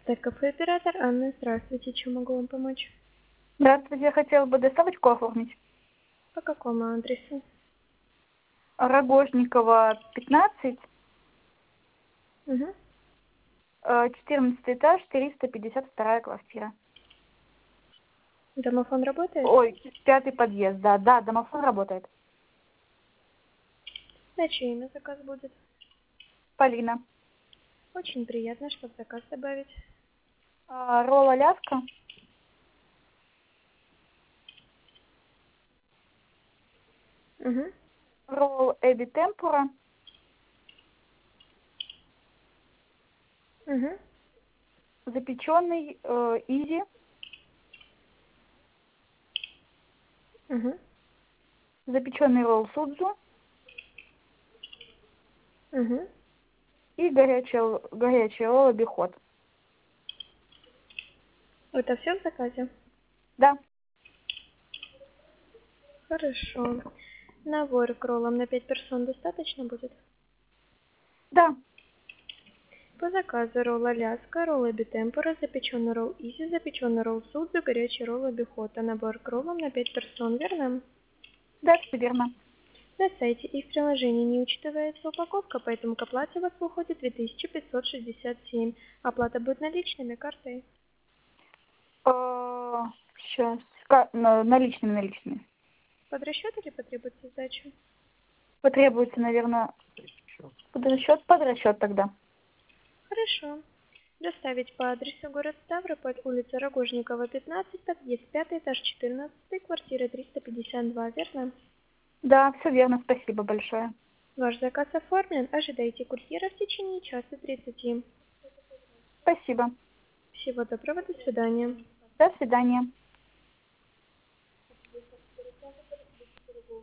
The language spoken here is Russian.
Доставь кафе-оператор Анна. Здравствуйте, чем могу вам помочь? Здравствуйте, я хотела бы доставочку оформить. По какому адресу? Рогожникова, 15, Угу. 14 этаж, 452 квартира. Домофон работает? Ой, 5 подъезд, да, домофон работает. На чье имя заказ будет? Полина. Очень приятно, что в заказ добавить. Ролл Аляска, Угу. ролл Эби Темпура, Угу. запеченный Изи, Угу. запеченный ролл Судзу Угу. и горячий ролл Обиход. Это все в заказе? Да, Хорошо. Набор к роллам на 5 персон достаточно будет? да. По заказу ролл Аляска, ролл Эби Темпура, запеченный ролл Изи, запеченный ролл Судзу, горячий ролл Обихота. Набор к роллам на 5 персон, верно? Да, все верно. На сайте и в приложении не учитывается упаковка, поэтому к оплате у вас выходит 2567. Оплата будет наличными, картой. Сейчас. Наличными. Под расчет или потребуется сдача? Потребуется, наверное, под расчет тогда. Хорошо. Доставить по адресу город Ставрополь, улица Рогожникова, 15, подъезд 5, этаж 14, квартира 352, верно? Да, все верно, спасибо большое. Ваш заказ оформлен, ожидайте курьера в течение часа 30. Спасибо. Всего доброго, до свидания. До свидания.